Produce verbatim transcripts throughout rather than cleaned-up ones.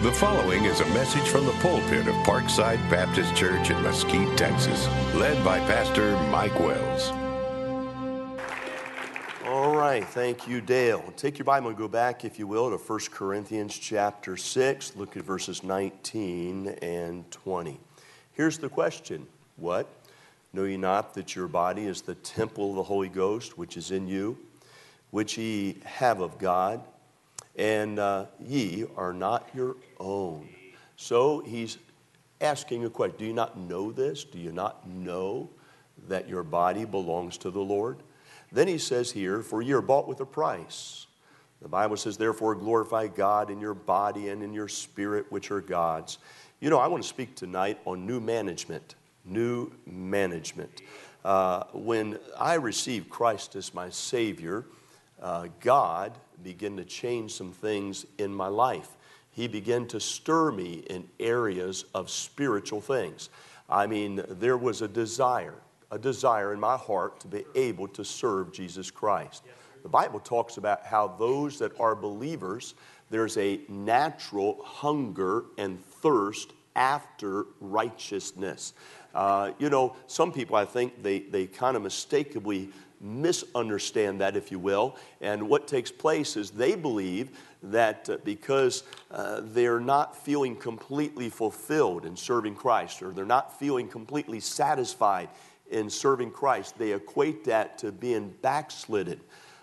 The following is a message from the pulpit of Parkside Baptist Church in Mesquite, Texas, led by Pastor Mike Wells. All right, thank you, Dale. Take your Bible and go back, if you will, to First Corinthians chapter six. Look at verses nineteen and twenty. Here's the question. What? Know ye not that your body is the temple of the Holy Ghost, which is in you, which ye have of God, and uh, ye are not your own. So he's asking a question. Do you not know this? Do you not know that your body belongs to the Lord? Then he says here, for ye are bought with a price. The Bible says, therefore glorify God in your body and in your spirit, which are God's. You know, I want to speak tonight on new management. New management. Uh, when I received Christ as my Savior, uh, God began to change some things in my life. He began to stir me in areas of spiritual things. I mean, there was a desire, a desire in my heart to be able to serve Jesus Christ. The Bible talks about how those that are believers, there's a natural hunger and thirst after righteousness. Uh, you know, some people, I think, they, they kind of mistakenly misunderstand that, if you will. And what takes place is they believe that uh, because uh, they're not feeling completely fulfilled in serving Christ, or they're not feeling completely satisfied in serving Christ, they equate that to being backslidden.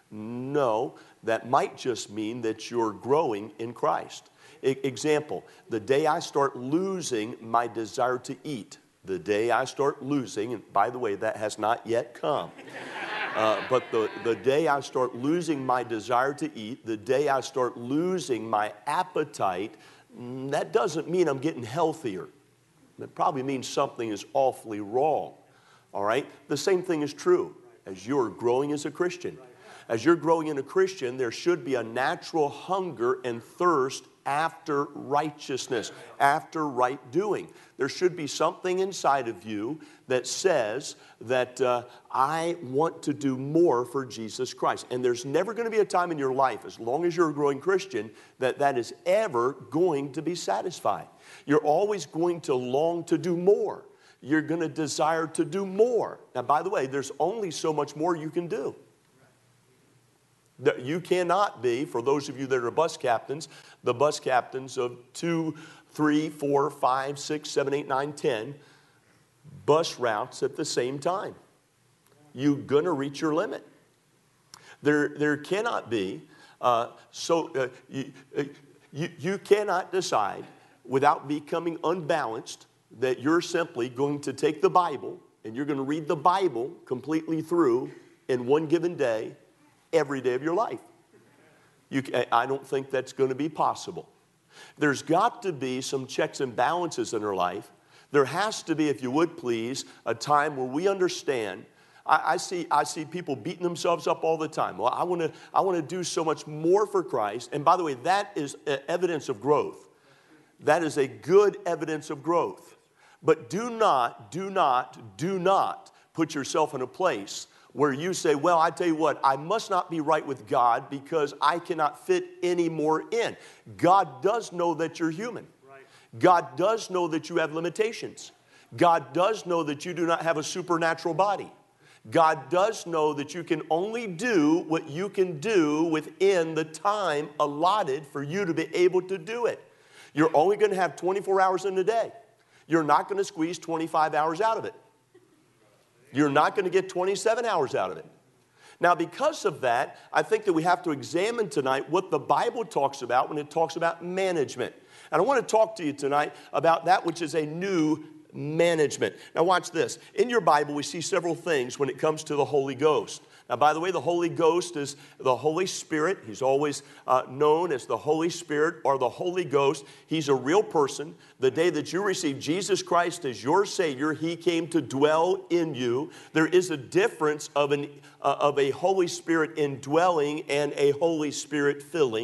No, that might just mean that you're growing in Christ. E- example, the day I start losing my desire to eat, the day I start losing, and by the way, that has not yet come, uh, but the, the day I start losing my desire to eat, the day I start losing my appetite, that doesn't mean I'm getting healthier. That probably means something is awfully wrong, all right? The same thing is true as you're growing as a Christian. As you're growing in a Christian, there should be a natural hunger and thirst after righteousness, after right doing. There should be something inside of you that says that uh, I want to do more for Jesus Christ. And there's never going to be a time in your life, as long as you're a growing Christian, that that is ever going to be satisfied. You're always going to long to do more. You're going to desire to do more. Now, by the way, there's only so much more you can do. You cannot be, for those of you that are bus captains, the bus captains of two, three, four, five, six, seven, eight, nine, ten bus routes at the same time. You're going to reach your limit. There, there cannot be, uh, so uh, you, uh, you, you cannot decide without becoming unbalanced that you're simply going to take the Bible and you're going to read the Bible completely through in one given day, every day of your life. You, I don't think that's going to be possible. There's got to be some checks and balances in our life. There has to be, if you would please, a time where we understand. I, I see I see people beating themselves up all the time. Well, I want to I want to do so much more for Christ. And by the way, that is evidence of growth. That is a good evidence of growth. But do not, do not, do not put yourself in a place where you say, well, I tell you what, I must not be right with God because I cannot fit any more in. God does know that you're human. Right. God does know that you have limitations. God does know that you do not have a supernatural body. God does know that you can only do what you can do within the time allotted for you to be able to do it. You're only going to have twenty-four hours in a day. You're not going to squeeze twenty-five hours out of it. You're not going to get twenty-seven hours out of it. Now, because of that, I think that we have to examine tonight what the Bible talks about when it talks about management. And I want to talk to you tonight about that which is a new management. Now, watch this. In your Bible, we see several things when it comes to the Holy Ghost. Now, by the way, the Holy Ghost is the Holy Spirit. He's always uh, known as the Holy Spirit or the Holy Ghost. He's a real person. The day that you receive Jesus Christ as your Savior, He came to dwell in you. There is a difference of, an, uh, of a Holy Spirit indwelling and a Holy Spirit filling.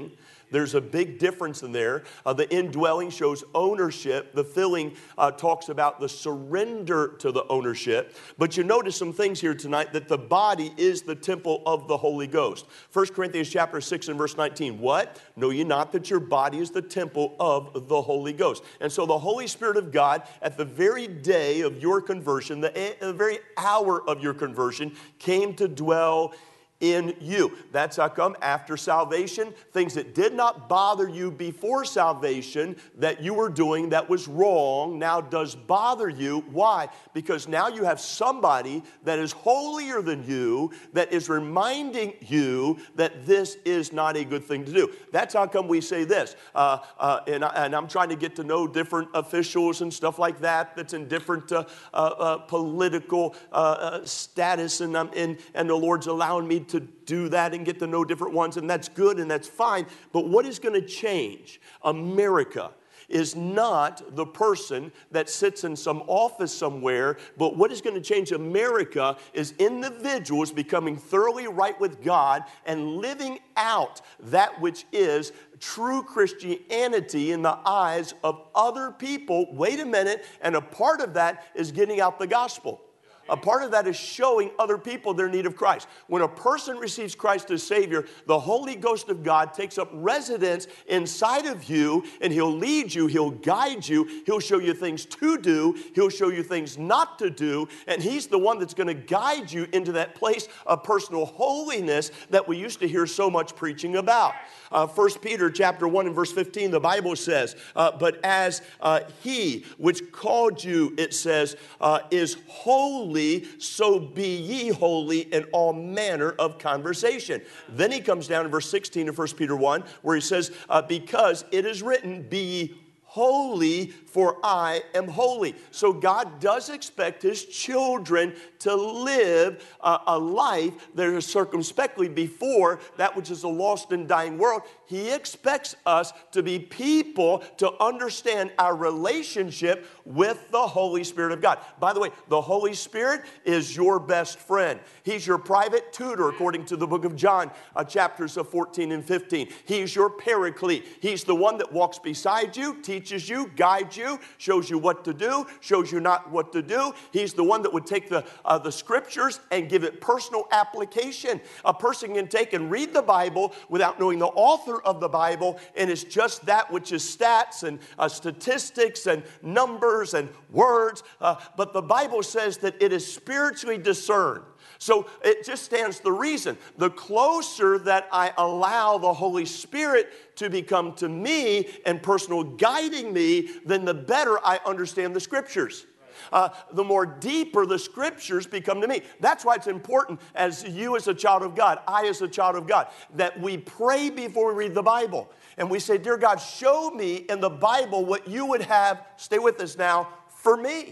There's a big difference in there. Uh, the indwelling shows ownership. The filling uh, talks about the surrender to the ownership. But you notice some things here tonight, that the body is the temple of the Holy Ghost. First Corinthians chapter six and verse nineteen. What? Know ye not that your body is the temple of the Holy Ghost? And so the Holy Spirit of God, at the very day of your conversion, the, the very hour of your conversion, came to dwell in you. That's how come after salvation, things that did not bother you before salvation that you were doing that was wrong now does bother you. Why? Because now you have somebody that is holier than you that is reminding you that this is not a good thing to do. That's how come we say this. Uh, uh, and, I, and I'm trying to get to know different officials and stuff like that that's in different uh, uh, uh, political uh, uh, status, and, um, and, and the Lord's allowing me to do that and get to know different ones, and that's good and that's fine. But what is going to change America is not the person that sits in some office somewhere, but what is going to change America is individuals becoming thoroughly right with God and living out that which is true Christianity in the eyes of other people. Wait a minute, and a part of that is getting out the gospel. A part of that is showing other people their need of Christ. When a person receives Christ as Savior, the Holy Ghost of God takes up residence inside of you, and He'll lead you, He'll guide you, He'll show you things to do, He'll show you things not to do, and He's the one that's going to guide you into that place of personal holiness that we used to hear so much preaching about. Uh, First Peter chapter one and verse fifteen, the Bible says, uh, but as uh, He which called you, it says, uh, is holy, so be ye holy in all manner of conversation. Then he comes down in verse sixteen of First Peter one, where he says, uh, because it is written, be ye holy, for I am holy. So God does expect His children to live uh, a life that is circumspectly before that which is a lost and dying world. He expects us to be people to understand our relationship with the Holy Spirit of God. By the way, the Holy Spirit is your best friend. He's your private tutor, according to the book of John, uh, chapters of fourteen and fifteen. He's your paraclete. He's the one that walks beside you, teaches you, guides you, shows you what to do, shows you not what to do. He's the one that would take the, uh, the scriptures and give it personal application. A person can take and read the Bible without knowing the author of the Bible, and it's just that which is stats and uh, statistics and numbers and words. Uh, but the Bible says that it is spiritually discerned. So it just stands the reason. The closer that I allow the Holy Spirit to become to me and personal guiding me, then the better I understand the Scriptures. Uh, the more deeper the Scriptures become to me. That's why it's important, as you as a child of God, I as a child of God, that we pray before we read the Bible. And we say, dear God, show me in the Bible what you would have, stay with us now, for me.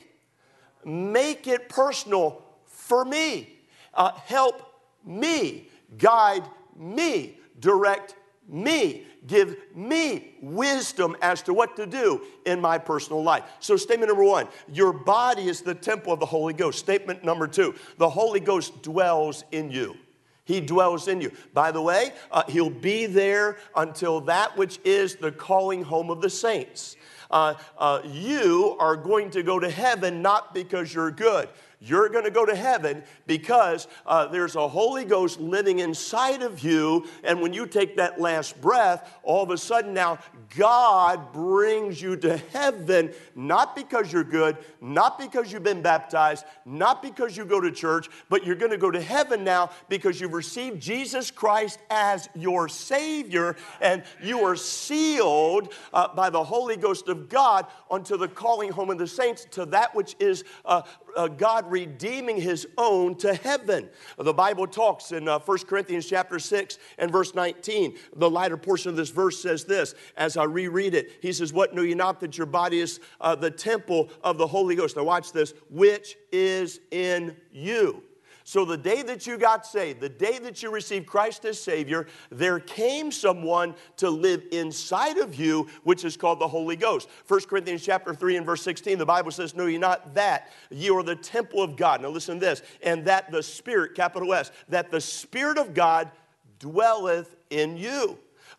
Make it personal for me. Uh, help me, guide me, direct me, give me wisdom as to what to do in my personal life. So statement number one, your body is the temple of the Holy Ghost. Statement number two, the Holy Ghost dwells in you. He dwells in you. By the way, uh, He'll be there until that which is the calling home of the saints. Uh, uh, you are going to go to heaven not because you're good. You're going to go to heaven because uh, there's a Holy Ghost living inside of you. And when you take that last breath, all of a sudden now God brings you to heaven, not because you're good, not because you've been baptized, not because you go to church, but you're going to go to heaven now because you've received Jesus Christ as your Savior, and you are sealed uh, by the Holy Ghost of God unto the calling home of the saints, to that which is uh, uh, God redeeming His own to heaven. The Bible talks in uh, First Corinthians chapter six and verse nineteen. The lighter portion of this verse says this, as I reread it. He says, what, know ye not that your body is uh, the temple of the Holy Ghost? Now watch this, which is in you. So the day that you got saved, the day that you received Christ as Savior, there came someone to live inside of you, which is called the Holy Ghost. First Corinthians chapter three and verse sixteen, the Bible says, know ye not that ye are the temple of God. Now listen to this. And that the Spirit, capital S, that the Spirit of God dwelleth in you.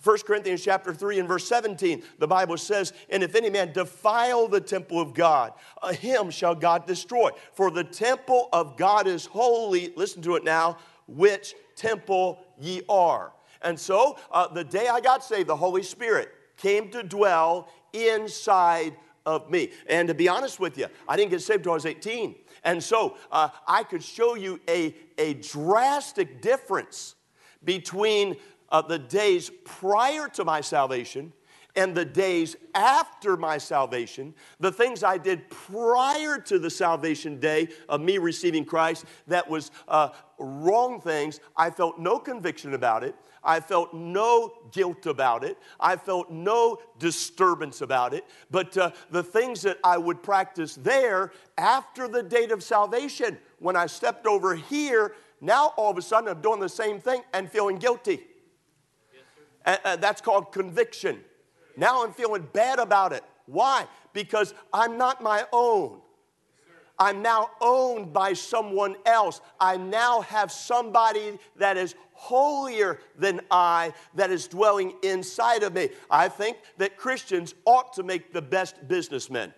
First Corinthians chapter three and verse seventeen, the Bible says, and if any man defile the temple of God, uh, him shall God destroy. For the temple of God is holy, listen to it now, which temple ye are. And so, uh, the day I got saved, the Holy Spirit came to dwell inside of me. And to be honest with you, I didn't get saved until I was eighteen. And so, uh, I could show you a, a drastic difference between uh, the days prior to my salvation and the days after my salvation. The things I did prior to the salvation day of me receiving Christ, that was uh, wrong things. I felt no conviction about it. I felt no guilt about it. I felt no disturbance about it. But uh, the things that I would practice there after the date of salvation, when I stepped over here, now all of a sudden I'm doing the same thing and feeling guilty. Yes, and, and that's called conviction. Now I'm feeling bad about it. Why? Because I'm not my own. I'm now owned by someone else. I now have somebody that is holier than I, that is dwelling inside of me. I think that Christians ought to make the best businessmen.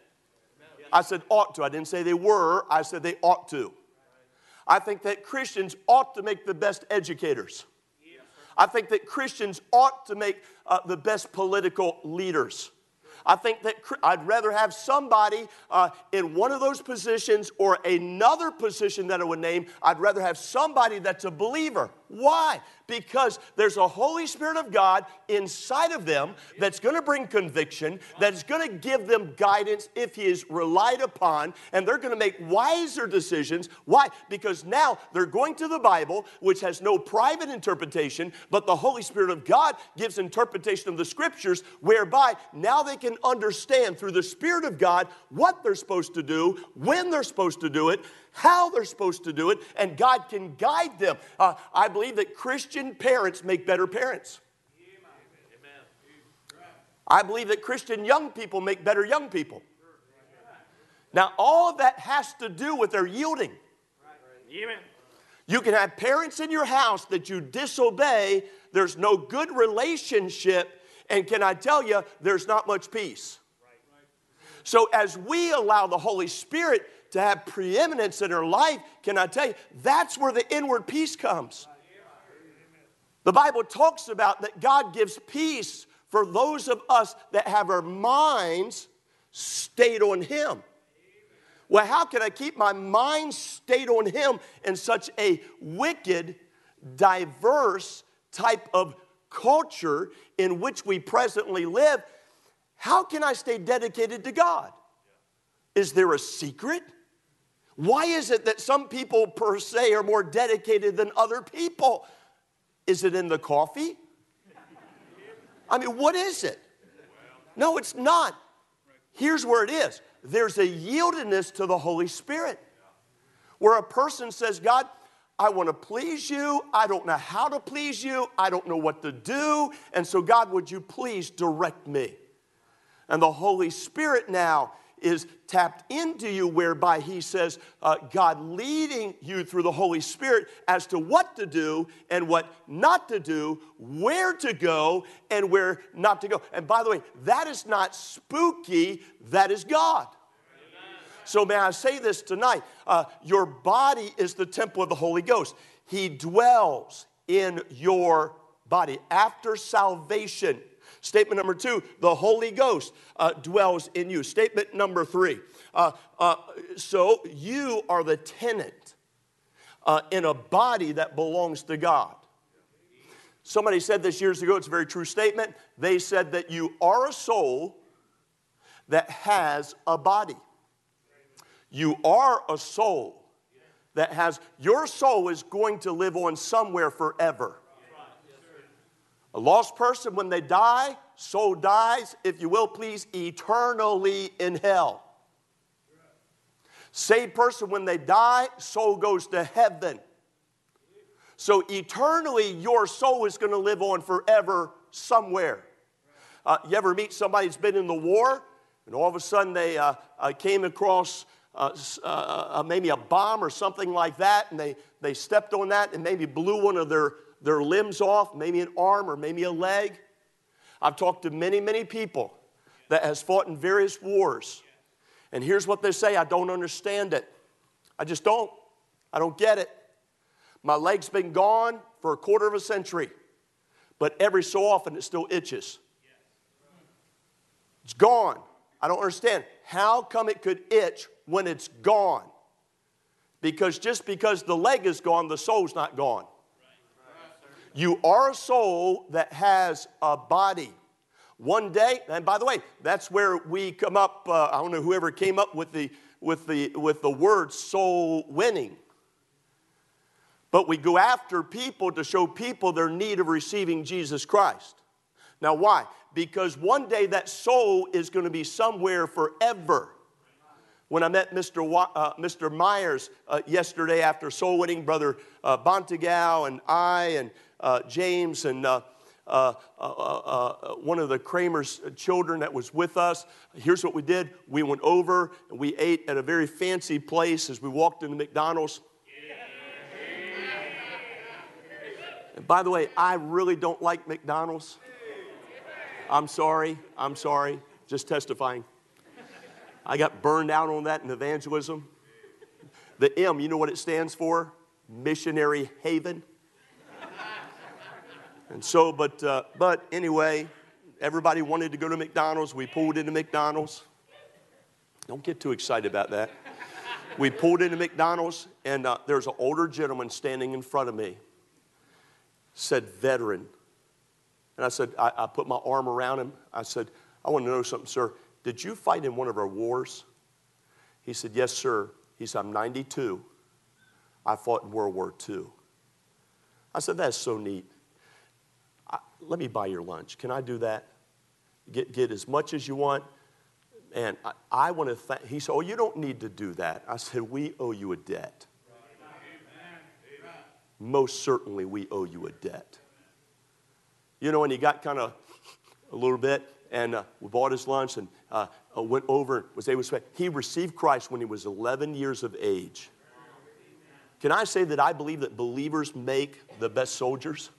I said ought to. I didn't say they were. I said they ought to. I think that Christians ought to make the best educators. I think that Christians ought to make uh, the best political leaders. I think that I'd rather have somebody uh, in one of those positions or another position that I would name. I'd rather have somebody that's a believer. Why? Because there's a Holy Spirit of God inside of them that's going to bring conviction, that's going to give them guidance if He is relied upon, and they're going to make wiser decisions. Why? Because now they're going to the Bible, which has no private interpretation, but the Holy Spirit of God gives interpretation of the Scriptures, whereby now they can understand through the Spirit of God what they're supposed to do, when they're supposed to do it, how they're supposed to do it, and God can guide them. Uh, I believe that Christian parents make better parents. I believe that Christian young people make better young people. Now, all of that has to do with their yielding. You can have parents in your house that you disobey. There's no good relationship, and can I tell you, there's not much peace. So as we allow the Holy Spirit to have preeminence in our life, can I tell you, that's where the inward peace comes. The Bible talks about that God gives peace for those of us that have our minds stayed on Him. Well, how can I keep my mind stayed on Him in such a wicked, diverse type of culture in which we presently live? How can I stay dedicated to God? Is there a secret? Why is it that some people per se are more dedicated than other people? Is it in the coffee? I mean, what is it? No, it's not. Here's where it is. There's a yieldedness to the Holy Spirit, where a person says, God, I want to please you. I don't know how to please you. I don't know what to do. And so, God, would you please direct me? And the Holy Spirit now is tapped into you, whereby He says, uh, God leading you through the Holy Spirit as to what to do and what not to do, where to go and where not to go. And by the way, that is not spooky, that is God. So may I say this tonight, uh, your body is the temple of the Holy Ghost. He dwells in your body after salvation. Statement number two, the Holy Ghost uh, dwells in you. Statement number three, uh, uh, so you are the tenant uh, in a body that belongs to God. Somebody said this years ago, it's a very true statement. They said that you are a soul that has a body. You are a soul that has, your soul is going to live on somewhere forever. A lost person, when they die, soul dies, if you will, please, eternally in hell. Saved person, when they die, soul goes to heaven. So eternally, your soul is going to live on forever somewhere. Uh, you ever meet somebody that's been in the war, and all of a sudden they uh, uh, came across uh, uh, maybe a bomb or something like that, and they, they stepped on that and maybe blew one of their their limbs off, maybe an arm or maybe a leg. I've talked to many, many people that has fought in various wars. And here's what they say, I don't understand it. I just don't. I don't get it. My leg's been gone for a quarter of a century, but every so often it still itches. It's gone. I don't understand. How come it could itch when it's gone? Because just because the leg is gone, the soul's not gone. You are a soul that has a body. One day, and by the way, that's where we come up, uh, I don't know whoever came up with the, with the, with the word soul winning. But we go after people to show people their need of receiving Jesus Christ. Now why? Because one day that soul is going to be somewhere forever. When I met Mister Wa- uh, Mister Myers uh, yesterday after soul winning, Brother uh, Bontegau and I and uh, James and uh, uh, uh, uh, one of the Kramer's children that was with us, here's what we did. We went over and we ate at a very fancy place as we walked into McDonald's. And by the way, I really don't like McDonald's. I'm sorry. I'm sorry. Just testifying. I got burned out on that in evangelism. The M, you know what it stands for? Missionary Haven. And so, but, uh, but anyway, everybody wanted to go to McDonald's. We pulled into McDonald's. Don't get too excited about that. We pulled into McDonald's, and uh, there's an older gentleman standing in front of me. Said, veteran. And I said, I, I put my arm around him. I said, I want to know something, sir. Did you fight in one of our wars? He said, yes, sir. He said, I'm ninety-two. I fought in World War Two. I said, that's so neat. I, let me buy your lunch. Can I do that? Get, get as much as you want. And I, I want to thank, he said, oh, you don't need to do that. I said, we owe you a debt. Most certainly we owe you a debt. You know, and he got kind of a little bit, and uh, we bought his lunch and uh, uh, went over and was able to say, he received Christ when he was eleven years of age. Can I say that I believe that believers make the best soldiers?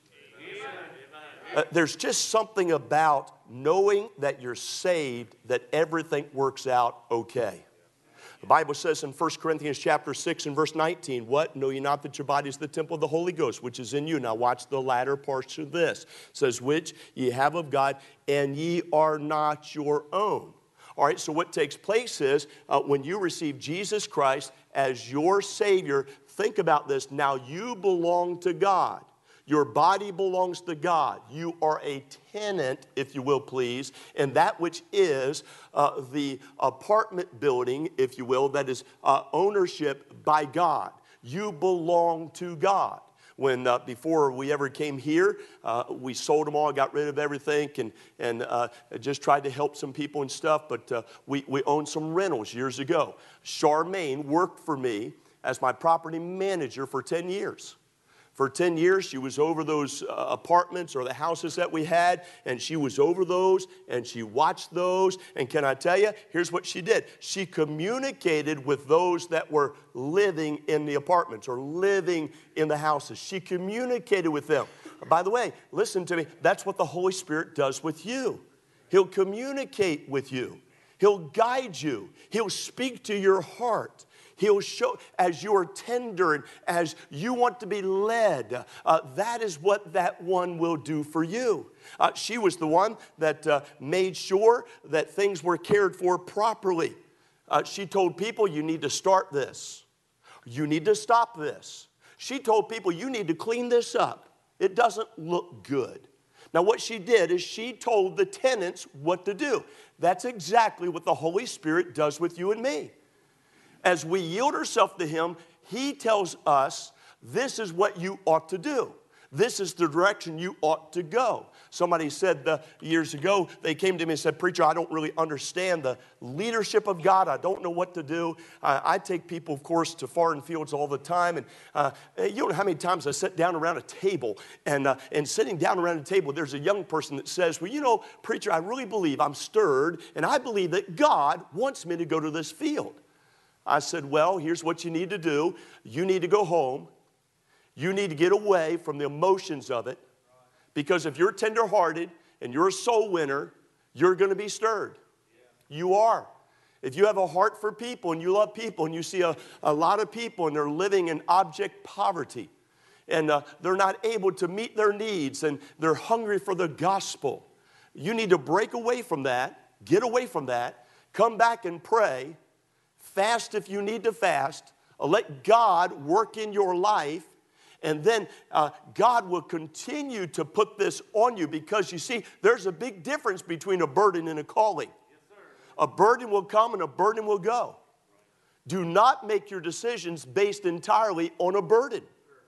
Uh, there's just something about knowing that you're saved, that everything works out okay. The Bible says in First Corinthians chapter six and verse nineteen, what? Know ye not that your body is the temple of the Holy Ghost, which is in you. Now watch the latter parts of this. It says, which ye have of God, and ye are not your own. All right, so what takes place is uh, when you receive Jesus Christ as your Savior, think about this. Now you belong to God. Your body belongs to God. You are a tenant, if you will, please, in that which is uh, the apartment building, if you will, that is uh, ownership by God. You belong to God. When uh, before we ever came here, uh, we sold them all, got rid of everything, and and uh, just tried to help some people and stuff. But uh, we we owned some rentals years ago. Charmaine worked for me as my property manager for ten years. For ten years, she was over those uh, apartments or the houses that we had, and she was over those, and she watched those. And can I tell you, here's what she did. She communicated with those that were living in the apartments or living in the houses. She communicated with them. By the way, listen to me. That's what the Holy Spirit does with you. He'll communicate with you. He'll guide you. He'll speak to your heart. He'll show, as you're tender and as you want to be led, uh, that is what that one will do for you. Uh, she was the one that uh, made sure that things were cared for properly. Uh, she told people, you need to start this. You need to stop this. She told people, you need to clean this up. It doesn't look good. Now, what she did is she told the tenants what to do. That's exactly what the Holy Spirit does with you and me. As we yield ourselves to Him, He tells us, this is what you ought to do. This is the direction you ought to go. Somebody said uh, years ago, they came to me and said, preacher, I don't really understand the leadership of God. I don't know what to do. Uh, I take people, of course, to foreign fields all the time. And uh, you don't know how many times I sit down around a table. And, uh, and sitting down around a table, there's a young person that says, well, you know, preacher, I really believe I'm stirred. And I believe that God wants me to go to this field. I said, well, here's what you need to do. You need to go home. You need to get away from the emotions of it. Because if you're tenderhearted and you're a soul winner, you're going to be stirred. You are. If you have a heart for people and you love people and you see a, a lot of people and they're living in abject poverty and uh, they're not able to meet their needs and they're hungry for the gospel, you need to break away from that, get away from that, come back and pray, fast if you need to fast, uh, let God work in your life, and then uh, God will continue to put this on you, because you see, there's a big difference between a burden and a calling. A burden will come and a burden will go. Do not make your decisions based entirely on a burden.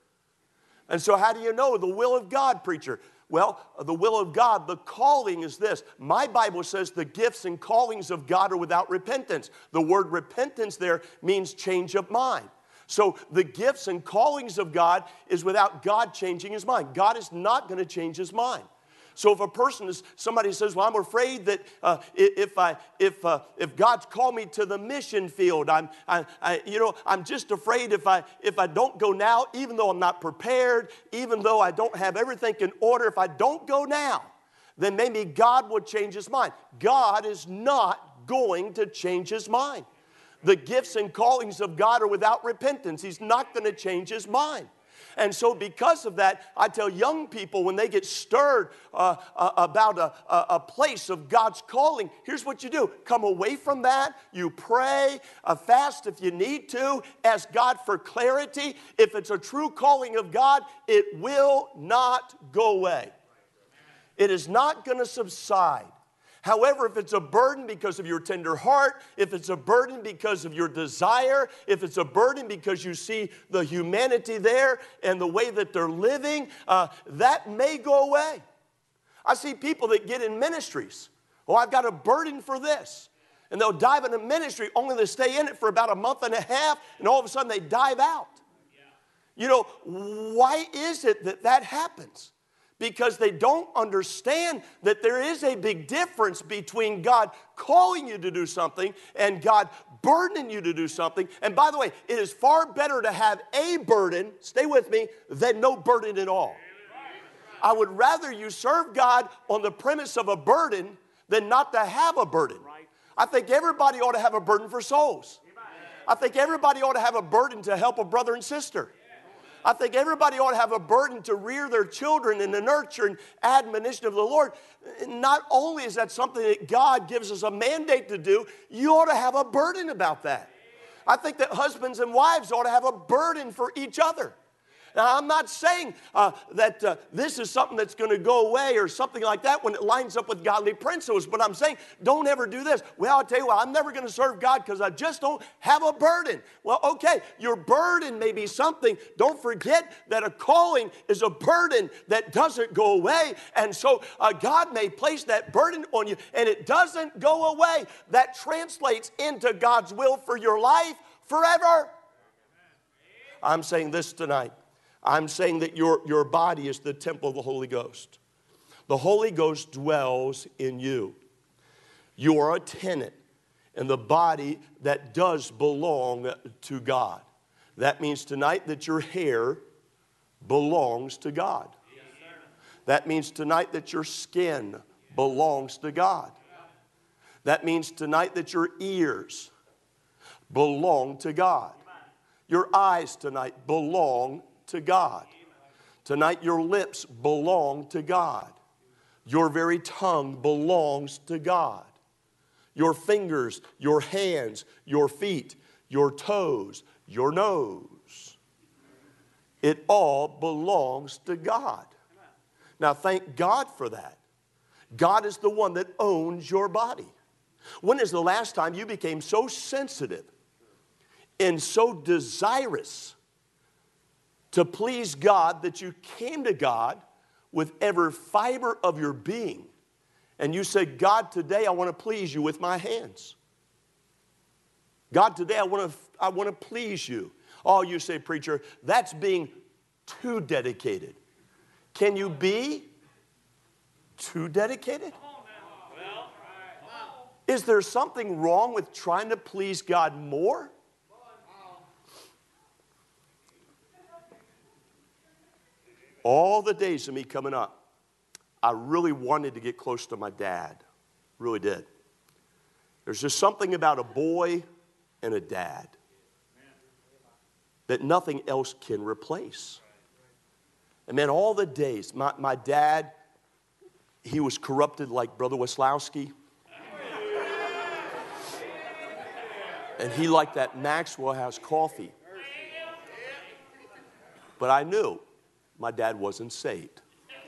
And so how do you know the will of God, preacher? Well, the will of God, the calling is this. My Bible says the gifts and callings of God are without repentance. The word repentance there means change of mind. So the gifts and callings of God is without God changing his mind. God is not going to change his mind. So if a person is, somebody says, well, I'm afraid that uh, if I, if, uh, if God's called me to the mission field, I'm, I, I, you know, I'm just afraid if I, if I don't go now, even though I'm not prepared, even though I don't have everything in order, if I don't go now, then maybe God will change his mind. God is not going to change his mind. The gifts and callings of God are without repentance. He's not going to change his mind. And so because of that, I tell young people when they get stirred uh, uh, about a, a, a place of God's calling, here's what you do. Come away from that. You pray, uh, fast if you need to. Ask God for clarity. If it's a true calling of God, it will not go away. It is not going to subside. However, if it's a burden because of your tender heart, if it's a burden because of your desire, if it's a burden because you see the humanity there and the way that they're living, uh, that may go away. I see people that get in ministries. Oh, I've got a burden for this. And they'll dive into ministry only to stay in it for about a month and a half, and all of a sudden they dive out. You know, why is it that that happens? Because they don't understand that there is a big difference between God calling you to do something and God burdening you to do something. And by the way, it is far better to have a burden, stay with me, than no burden at all. I would rather you serve God on the premise of a burden than not to have a burden. I think everybody ought to have a burden for souls. I think everybody ought to have a burden to help a brother and sister. I think everybody ought to have a burden to rear their children in the nurture and admonition of the Lord. Not only is that something that God gives us a mandate to do, you ought to have a burden about that. I think that husbands and wives ought to have a burden for each other. Now, I'm not saying uh, that uh, this is something that's going to go away or something like that when it lines up with godly principles, but I'm saying don't ever do this. Well, I'll tell you what, I'm never going to serve God because I just don't have a burden. Well, okay, your burden may be something. Don't forget that a calling is a burden that doesn't go away, and so uh, God may place that burden on you, and it doesn't go away. That translates into God's will for your life forever. I'm saying this tonight. I'm saying that your, your body is the temple of the Holy Ghost. The Holy Ghost dwells in you. You are a tenant in the body that does belong to God. That means tonight that your hair belongs to God. That means tonight that your skin belongs to God. That means tonight that your ears belong to God. Your eyes tonight belong to God. Tonight your lips belong to God. Your very tongue belongs to God. Your fingers, your hands, your feet, your toes, your nose. It all belongs to God. Now thank God for that. God is the one that owns your body. When is the last time you became so sensitive and so desirous to please God that you came to God with every fiber of your being and you said, God, today I want to please you with my hands. God, today I want to, I want to please you. Oh, you say, preacher, that's being too dedicated. Can you be too dedicated? Is there something wrong with trying to please God more? All the days of me coming up, I really wanted to get close to my dad. Really did. There's just something about a boy and a dad that nothing else can replace. And man, all the days, my, my dad, he was corrupted like Brother Weslowski. And he liked that Maxwell House coffee. But I knew my dad wasn't saved.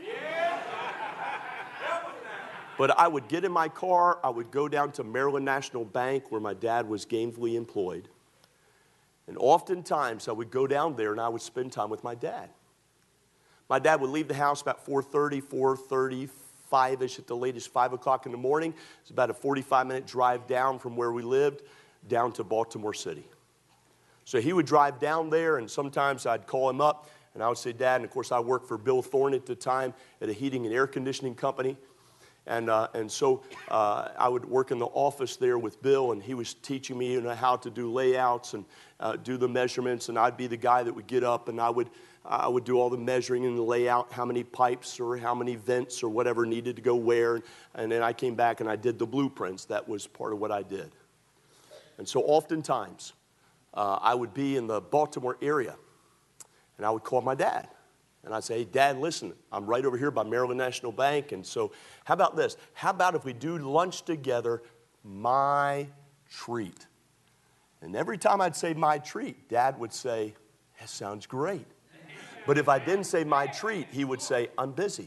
But I would get in my car, I would go down to Maryland National Bank where my dad was gainfully employed. And oftentimes I would go down there and I would spend time with my dad. My dad would leave the house about four thirty, four thirty-five-ish at the latest, five o'clock in the morning. It's about a forty-five minute drive down from where we lived down to Baltimore City. So he would drive down there, and sometimes I'd call him up and I would say, Dad, and of course I worked for Bill Thorne at the time at a heating and air conditioning company. And, uh, and so uh, I would work in the office there with Bill, and he was teaching me, you know, how to do layouts and uh, do the measurements, and I'd be the guy that would get up and I would, I would do all the measuring and the layout, how many pipes or how many vents or whatever needed to go where, and, and then I came back and I did the blueprints. That was part of what I did. And so oftentimes uh, I would be in the Baltimore area, and I would call my dad. And I'd say, hey, Dad, listen, I'm right over here by Maryland National Bank. And so how about this? How about if we do lunch together, my treat? And every time I'd say my treat, Dad would say, that sounds great. But if I didn't say my treat, he would say, I'm busy.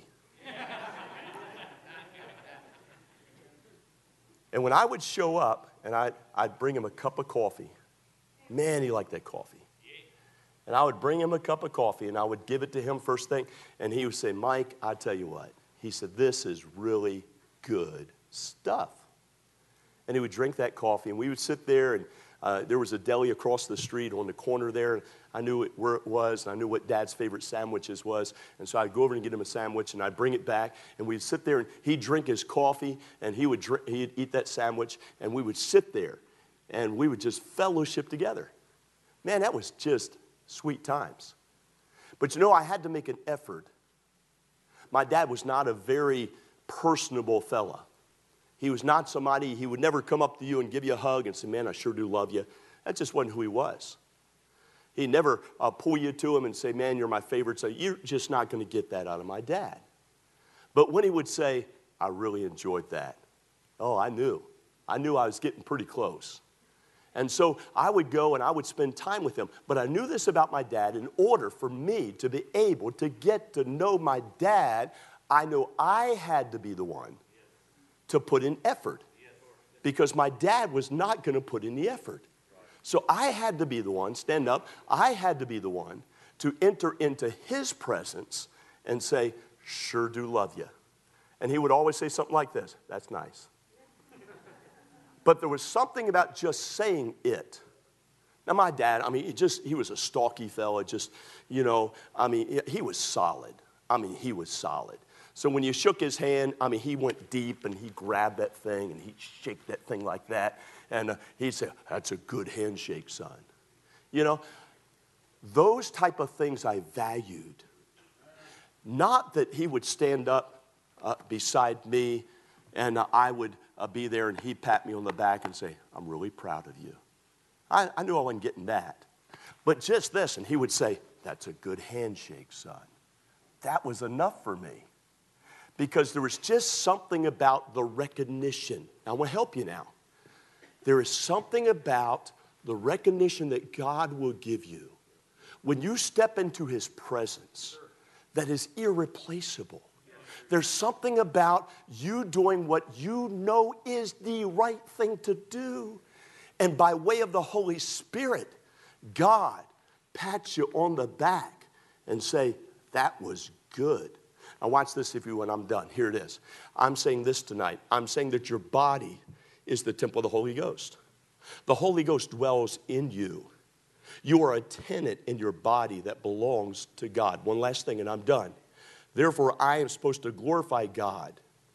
And when I would show up and I'd, I'd bring him a cup of coffee, man, he liked that coffee. And I would bring him a cup of coffee, and I would give it to him first thing, and he would say, Mike, I tell you what. He said, this is really good stuff. And he would drink that coffee, and we would sit there, and uh, there was a deli across the street on the corner there, and I knew it, where it was, and I knew what Dad's favorite sandwiches was, and so I'd go over and get him a sandwich, and I'd bring it back, and we'd sit there, and he'd drink his coffee, and he would drink, he'd eat that sandwich, and we would sit there, and we would just fellowship together. Man, that was just sweet times. But you know, I had to make an effort. My dad was not a very personable fella. He was not somebody, he would never come up to you and give you a hug and say, man, I sure do love you. That just wasn't who he was. He'd never uh, pull you to him and say, man, you're my favorite. So you're just not going to get that out of my dad. But when he would say, I really enjoyed that. Oh, I knew. I knew I was getting pretty close. And so I would go and I would spend time with him. But I knew this about my dad. In order for me to be able to get to know my dad, I knew I had to be the one to put in effort. Because my dad was not going to put in the effort. So I had to be the one, stand up, I had to be the one to enter into his presence and say, sure do love you. And he would always say something like this, that's nice. But there was something about just saying it. Now, my dad, I mean, he just, he was a stalky fella, just, you know, I mean, he was solid. I mean, he was solid. So when you shook his hand, I mean, he went deep and he grabbed that thing and he'd shake that thing like that. And uh, he'd say, that's a good handshake, son. You know, those type of things I valued. Not that he would stand up uh, beside me and uh, I would uh, be there and he'd pat me on the back and say, I'm really proud of you. I, I knew I wasn't getting that. But just this, and he would say, that's a good handshake, son. That was enough for me. Because there was just something about the recognition. Now, I want to help you now. There is something about the recognition that God will give you when you step into his presence that is irreplaceable. There's something about you doing what you know is the right thing to do. And by way of the Holy Spirit, God pats you on the back and say, that was good. Now watch this if you when I'm done. Here it is. I'm saying this tonight. I'm saying that your body is the temple of the Holy Ghost. The Holy Ghost dwells in you. You are a tenant in your body that belongs to God. One last thing and I'm done. Therefore, I am supposed to glorify God.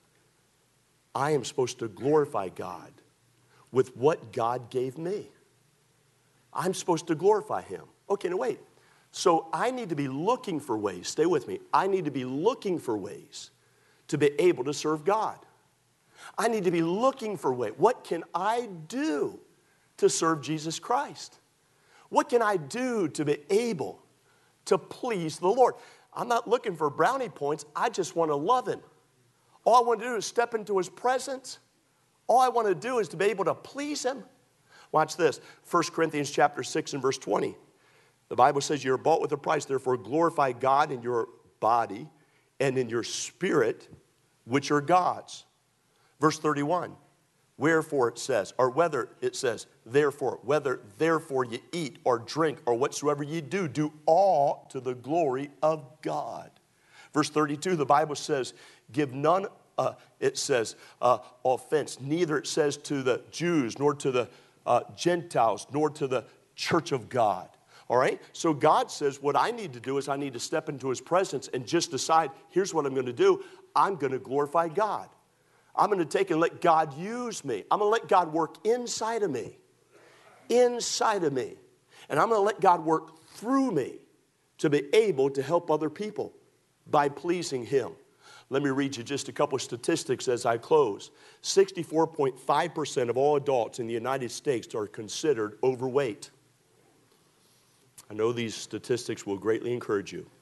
I am supposed to glorify God with what God gave me. I'm supposed to glorify him. Okay, now wait. So I need to be looking for ways, stay with me, I need to be looking for ways to be able to serve God. I need to be looking for a way. What can I do to serve Jesus Christ? What can I do to be able to please the Lord? I'm not looking for brownie points. I just want to love Him. All I want to do is step into His presence. All I want to do is to be able to please Him. Watch this. First Corinthians chapter six and verse twenty. The Bible says you're bought with a price. Therefore glorify God in your body and in your spirit, which are God's. Verse thirty-one. Wherefore it says, or whether it says, therefore, whether therefore you eat or drink or whatsoever you do, do all to the glory of God. Verse thirty-two, the Bible says, give none, uh, it says, uh, offense. Neither it says to the Jews, nor to the uh, Gentiles, nor to the church of God. All right? So God says what I need to do is I need to step into His presence and just decide, here's what I'm going to do. I'm going to glorify God. I'm going to take and let God use me. I'm going to let God work inside of me. Inside of me. And I'm going to let God work through me to be able to help other people by pleasing Him. Let me read you just a couple of statistics as I close. sixty-four point five percent of all adults in the United States are considered overweight. I know these statistics will greatly encourage you.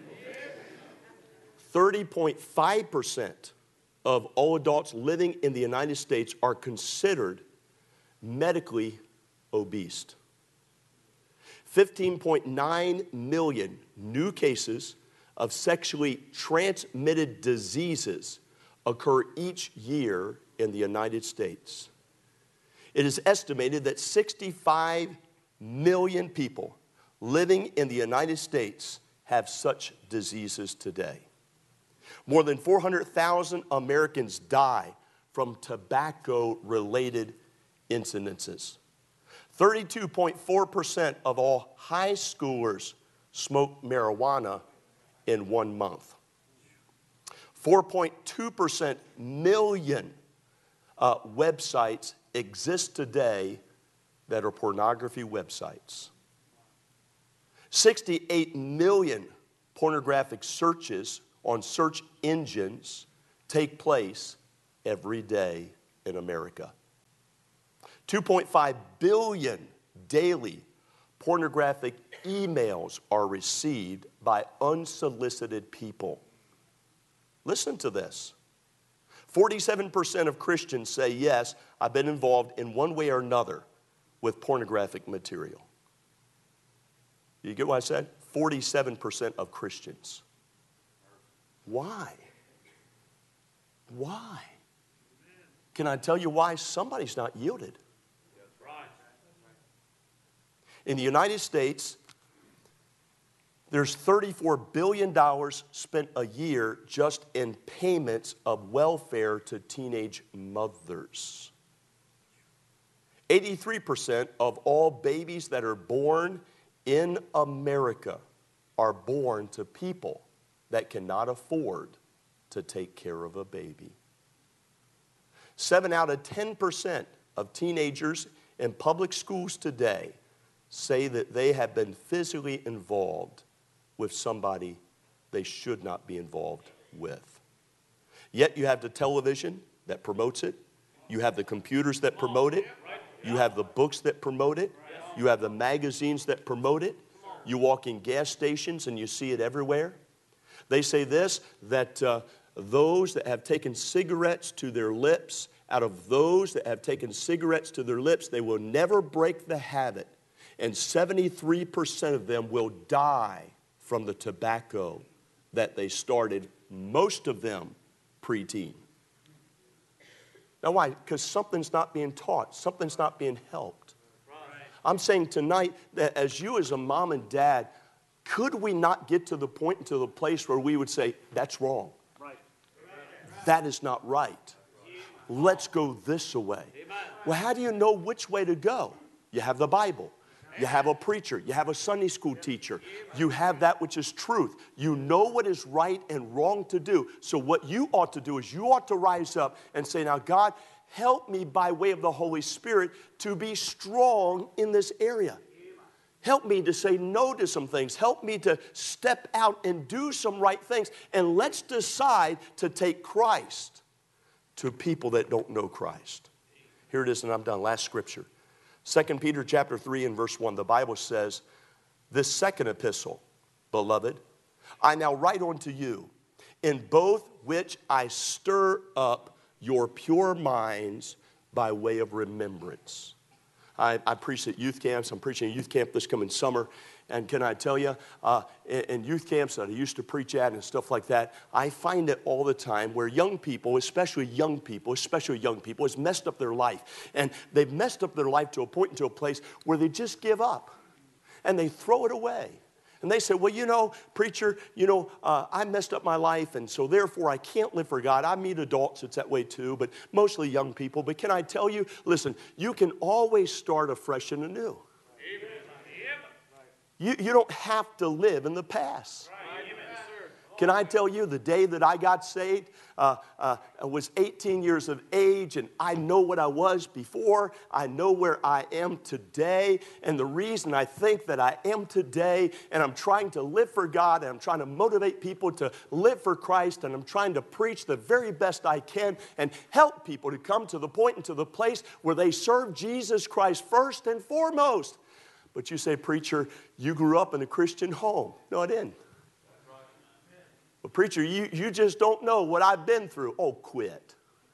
thirty point five percent of all adults living in the United States are considered medically obese. fifteen point nine million new cases of sexually transmitted diseases occur each year in the United States. It is estimated that sixty-five million people living in the United States have such diseases today. More than four hundred thousand Americans die from tobacco-related incidences. thirty-two point four percent of all high schoolers smoke marijuana in one month. four point two percent million uh, websites exist today that are pornography websites. sixty-eight million pornographic searches on search engines take place every day in America. two point five billion daily pornographic emails are received by unsolicited people. Listen to this. forty-seven percent of Christians say, yes, I've been involved in one way or another with pornographic material. You get what I said? forty-seven percent of Christians. Why? Why? Can I tell you why? Somebody's not yielded. In the United States, there's thirty-four billion dollars spent a year just in payments of welfare to teenage mothers. eighty-three percent of all babies that are born in America are born to people that cannot afford to take care of a baby. Seven out of ten percent of teenagers in public schools today say that they have been physically involved with somebody they should not be involved with. Yet you have the television that promotes it. You have the computers that promote it. You have the books that promote it. You have the magazines that promote it. You walk in gas stations and you see it everywhere. They say this, that uh, those that have taken cigarettes to their lips, out of those that have taken cigarettes to their lips, they will never break the habit. And seventy-three percent of them will die from the tobacco that they started, most of them preteen. Now why? Because something's not being taught. Something's not being helped. I'm saying tonight that as you as a mom and dad, could we not get to the point, to the place where we would say, that's wrong. Right. That is not right. Let's go this way. Well, how do you know which way to go? You have the Bible. You have a preacher. You have a Sunday school teacher. You have that which is truth. You know what is right and wrong to do. So what you ought to do is you ought to rise up and say, now, God, help me by way of the Holy Spirit to be strong in this area. Help me to say no to some things. Help me to step out and do some right things. And let's decide to take Christ to people that don't know Christ. Here it is, and I'm done. Last scripture. Second Peter chapter three and verse one. The Bible says, this second epistle, beloved, I now write unto you, in both which I stir up your pure minds by way of remembrance. I, I preach at youth camps. I'm preaching at youth camp this coming summer. And can I tell you, uh, in, in youth camps that I used to preach at and stuff like that, I find it all the time where young people, especially young people, especially young people, has messed up their life. And they've messed up their life to a point and to a place where they just give up. And they throw it away. And they say, well, you know, preacher, you know, uh, I messed up my life, and so therefore I can't live for God. I meet adults, it's that way too, but mostly young people. But can I tell you, listen, you can always start afresh and anew. You, you don't have to live in the past. Can I tell you, the day that I got saved, uh, uh, I was eighteen years of age, and I know what I was before. I know where I am today, and the reason I think that I am today, and I'm trying to live for God, and I'm trying to motivate people to live for Christ, and I'm trying to preach the very best I can and help people to come to the point and to the place where they serve Jesus Christ first and foremost. But you say, preacher, you grew up in a Christian home. No, I didn't. But preacher, you, you just don't know what I've been through. Oh, quit.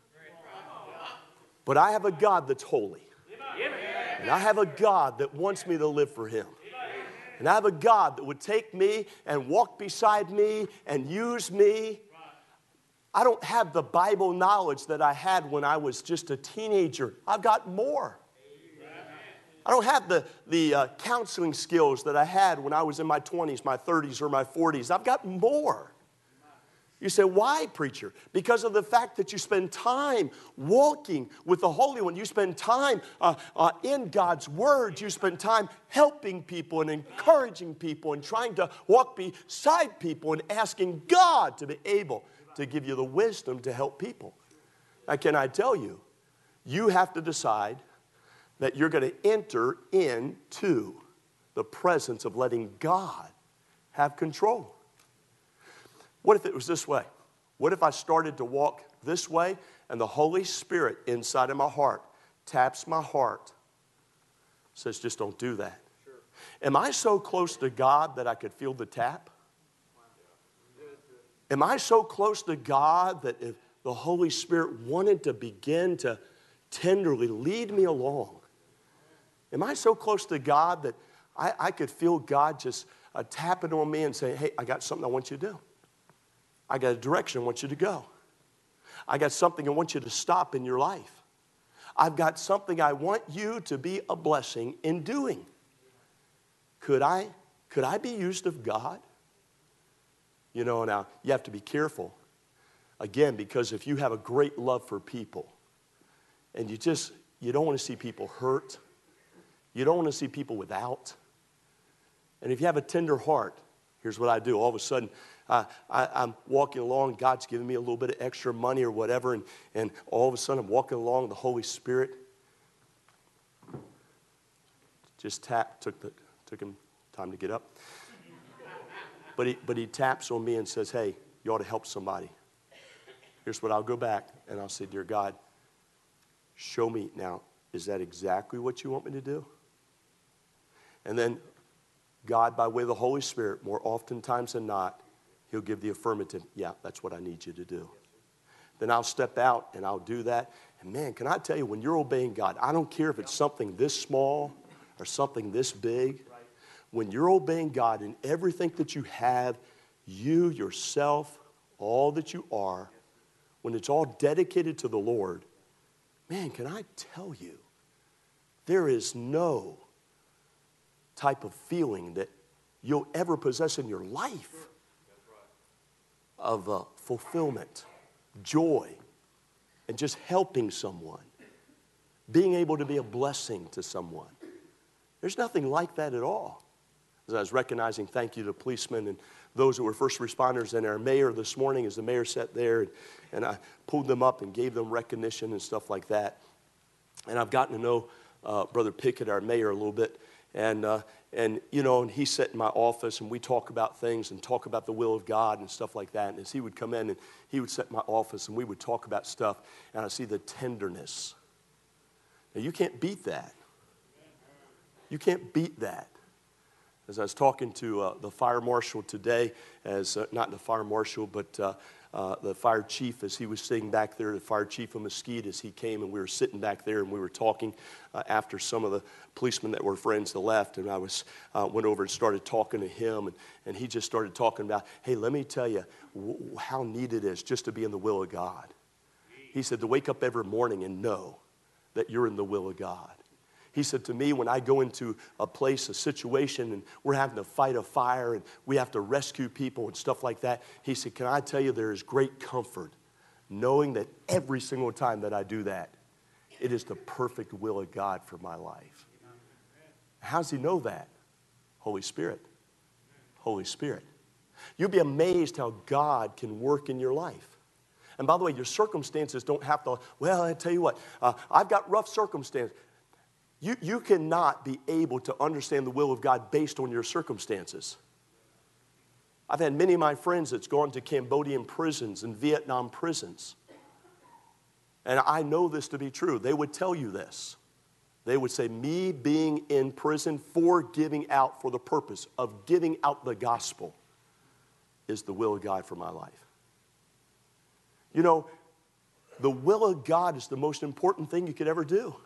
But I have a God that's holy. And I have a God that wants me to live for Him. And I have a God that would take me and walk beside me and use me. I don't have the Bible knowledge that I had when I was just a teenager. I've got more. I don't have the, the uh, counseling skills that I had when I was in my twenties, my thirties, or my forties. I've got more. You say, why, preacher? Because of the fact that you spend time walking with the Holy One. You spend time uh, uh, in God's Word. You spend time helping people and encouraging people and trying to walk beside people and asking God to be able to give you the wisdom to help people. Now, can I tell you, you have to decide that you're going to enter into the presence of letting God have control. What if it was this way? What if I started to walk this way and the Holy Spirit inside of my heart taps my heart, says, just don't do that? Sure. Am I so close to God that I could feel the tap? Am I so close to God that if the Holy Spirit wanted to begin to tenderly lead me along, am I so close to God that I, I could feel God just uh, tapping on me and saying, hey, I got something I want you to do. I got a direction I want you to go. I got something I want you to stop in your life. I've got something I want you to be a blessing in doing. Could I, could I be used of God? You know, now, you have to be careful. Again, because if you have a great love for people, and you just, you don't want to see people hurt, you don't want to see people without, and if you have a tender heart, here's what I do. All of a sudden, uh, I, I'm walking along, God's giving me a little bit of extra money or whatever, and, and all of a sudden I'm walking along, the Holy Spirit just tapped, took, the, took him time to get up. But he, but he taps on me and says, hey, you ought to help somebody. Here's what I'll go back, and I'll say, dear God, show me now, is that exactly what you want me to do? And then God, by way of the Holy Spirit, more oftentimes than not, He'll give the affirmative, yeah, that's what I need you to do. Then I'll step out and I'll do that. And man, can I tell you, when you're obeying God, I don't care if it's something this small or something this big. When you're obeying God in everything that you have, you, yourself, all that you are, when it's all dedicated to the Lord, man, can I tell you, there is no type of feeling that you'll ever possess in your life of uh, fulfillment, joy, and just helping someone, being able to be a blessing to someone. There's nothing like that at all. As I was recognizing, thank you to policemen and those who were first responders and our mayor this morning, as the mayor sat there, and, and I pulled them up and gave them recognition and stuff like that. And I've gotten to know uh, Brother Pickett, our mayor, a little bit. And, uh, and you know, and he sat in my office, and we talk about things and talk about the will of God and stuff like that. And as he would come in, and he would sit in my office, and we would talk about stuff, and I see the tenderness. Now, you can't beat that. You can't beat that. As I was talking to uh, the fire marshal today, as uh, not the fire marshal, but uh, uh, the fire chief, as he was sitting back there, the fire chief of Mesquite, as he came, and we were sitting back there, and we were talking uh, after some of the policemen that were friends had left, and I was uh, went over and started talking to him, and, and he just started talking about, hey, let me tell you w- how neat it is just to be in the will of God. He said to wake up every morning and know that you're in the will of God. He said to me, when I go into a place, a situation, and we're having to fight a fire, and we have to rescue people and stuff like that, he said, can I tell you there is great comfort knowing that every single time that I do that, it is the perfect will of God for my life. How does he know that? Holy Spirit. Holy Spirit. You'll be amazed how God can work in your life. And by the way, your circumstances don't have to, well, I tell you what, uh, I've got rough circumstances. You, you cannot be able to understand the will of God based on your circumstances. I've had many of my friends that's gone to Cambodian prisons and Vietnam prisons. And I know this to be true. They would tell you this. They would say, me being in prison for giving out, for the purpose of giving out the gospel, is the will of God for my life. You know, the will of God is the most important thing you could ever do.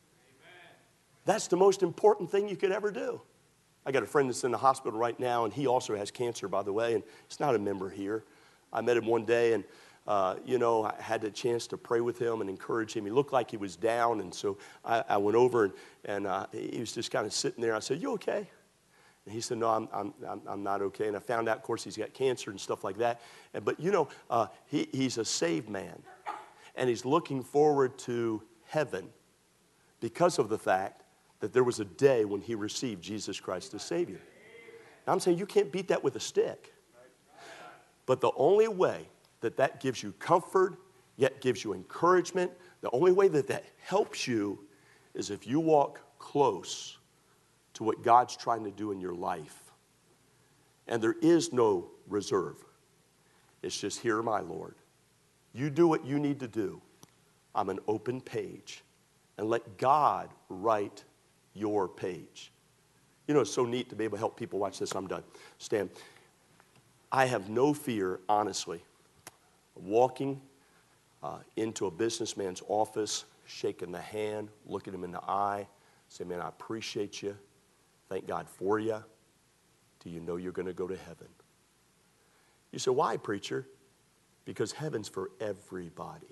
That's the most important thing you could ever do. I got a friend that's in the hospital right now, and he also has cancer, by the way, and he's not a member here. I met him one day, and, uh, you know, I had the chance to pray with him and encourage him. He looked like he was down, and so I, I went over, and, and uh, he was just kind of sitting there. I said, you okay? And he said, no, I'm, I'm, I'm not okay. And I found out, of course, he's got cancer and stuff like that. And, but, you know, uh, he, he's a saved man, and he's looking forward to heaven because of the fact that there was a day when he received Jesus Christ as Savior. Now, I'm saying you can't beat that with a stick. But the only way that that gives you comfort, yet gives you encouragement, the only way that that helps you is if you walk close to what God's trying to do in your life. And there is no reserve. It's just, here, my Lord. You do what you need to do. I'm an open page. And let God write your page. You know, it's so neat to be able to help people. Watch this. I'm done. Stan. I have no fear, honestly, walking uh, into a businessman's office, shaking the hand, looking him in the eye, say, man, I appreciate you. Thank God for you. Do you know you're going to go to heaven? You say, why, preacher? Because heaven's for everybody.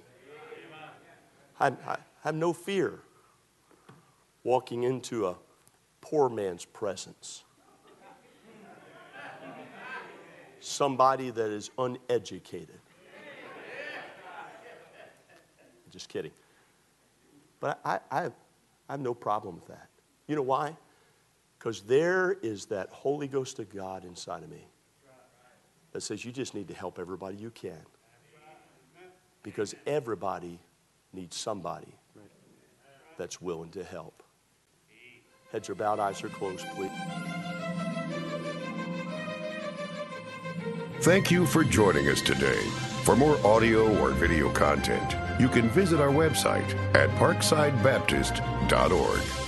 I, I have no fear walking into a poor man's presence. Somebody that is uneducated. Just kidding. But I, I, have, I have no problem with that. You know why? Because there is that Holy Ghost of God inside of me that says you just need to help everybody you can. Because everybody needs somebody that's willing to help. Heads are bowed, eyes are closed, please. Thank you for joining us today. For more audio or video content, you can visit our website at parkside baptist dot org.